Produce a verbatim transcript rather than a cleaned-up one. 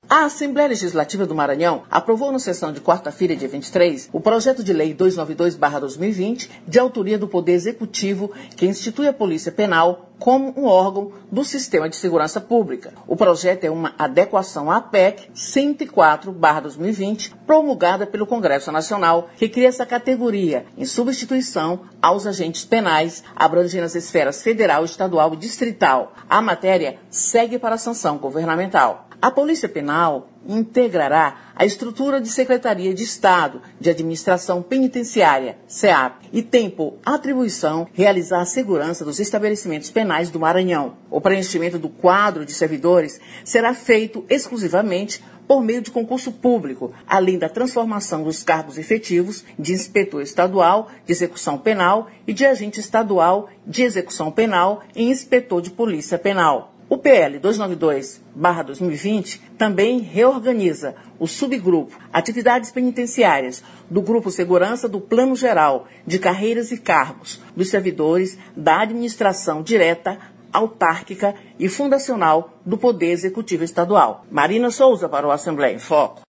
A Assembleia Legislativa do Maranhão aprovou na sessão de quarta-feira, dia vinte e três, o projeto de lei duzentos e noventa e dois barra dois mil e vinte, de autoria do Poder Executivo, que institui a Polícia Penal como um órgão do Sistema de Segurança Pública. O projeto é uma adequação à P E C cento e quatro barra dois mil e vinte, promulgada pelo Congresso Nacional, que cria essa categoria em substituição aos agentes penais, abrangendo as esferas federal, estadual e distrital. A matéria segue para a sanção governamental. A Polícia Penal integrará a estrutura de Secretaria de Estado de Administração Penitenciária, SEAP, e tem por atribuição realizar a segurança dos estabelecimentos penais do Maranhão. O preenchimento do quadro de servidores será feito exclusivamente por meio de concurso público, além da transformação dos cargos efetivos de inspetor estadual de execução penal e de agente estadual de execução penal em inspetor de polícia penal. O P L duzentos e noventa e dois barra dois mil e vinte também reorganiza o subgrupo Atividades Penitenciárias do Grupo Segurança do Plano Geral de Carreiras e Cargos dos servidores da administração direta, autárquica e fundacional do Poder Executivo Estadual. Marina Souza para o Assembleia em Foco.